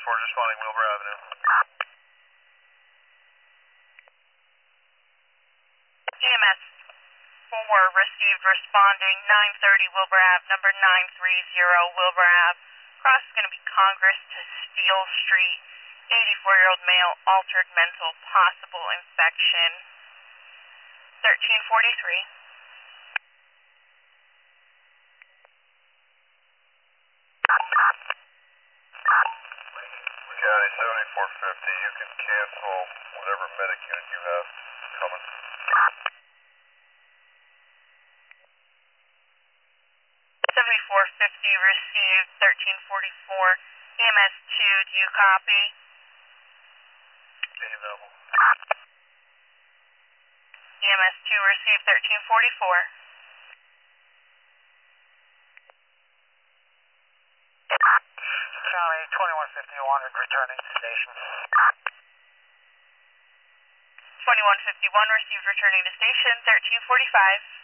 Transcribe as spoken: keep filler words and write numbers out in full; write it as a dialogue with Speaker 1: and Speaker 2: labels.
Speaker 1: We're just responding Wilbur Avenue.
Speaker 2: E M S four received responding nine thirty Wilbur Ave, number nine three zero Wilbur Ave. Cross is going to be Congress to Steel Street. eighty-four-year-old male, altered mental, possible infection. thirteen forty-three.
Speaker 1: County seventy-four fifty, you can cancel whatever medic unit you have coming.
Speaker 2: seventy-four fifty received, thirteen forty-four. E M S two, do you copy?
Speaker 1: Be available.
Speaker 2: E M S two received, thirteen forty-four.
Speaker 3: County twenty-one fifty-one returning to station.
Speaker 2: twenty-one fifty-one received, returning to station, thirteen forty-five.